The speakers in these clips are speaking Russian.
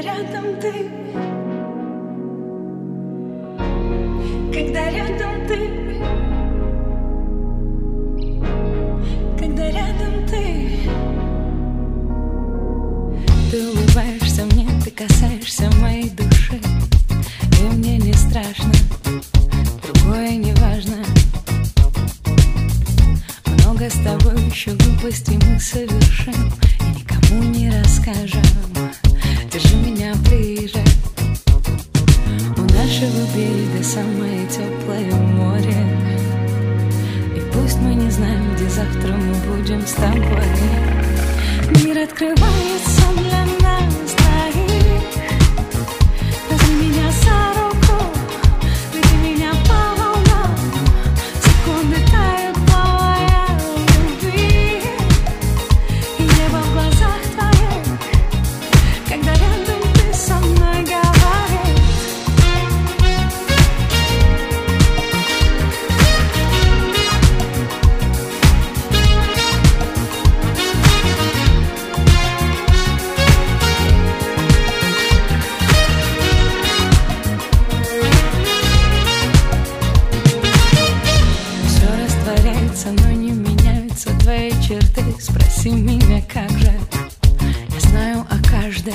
рядом ты, когда рядом ты, когда рядом ты. Ты улыбаешься мне, ты касаешься моей души, и мне не страшно, другое не важно. Много с тобой еще глупостей мы совершим и никому не расскажем. Держи меня ближе. У нашего берега самое теплое море, и пусть мы не знаем, где завтра мы будем с тобой. Мир открывается для нас двоих. Возьми меня за руку, веди меня по волнам. Секунды тают плавая в любви, и небо в глазах твоих, когда рядом ты со мной говоришь. Все растворяется, но не меняются твои черты. Спроси меня, как же, я знаю о каждой.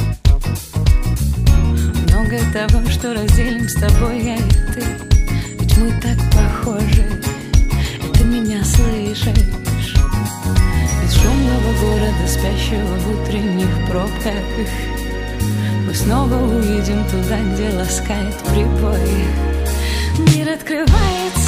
Много того, что разделим с тобой я и ты, ведь мы так похожи, и ты меня слышишь. Из шумного города, спящего в утренних пробках, мы снова уедем туда, где ласкает прибой. Мир открывается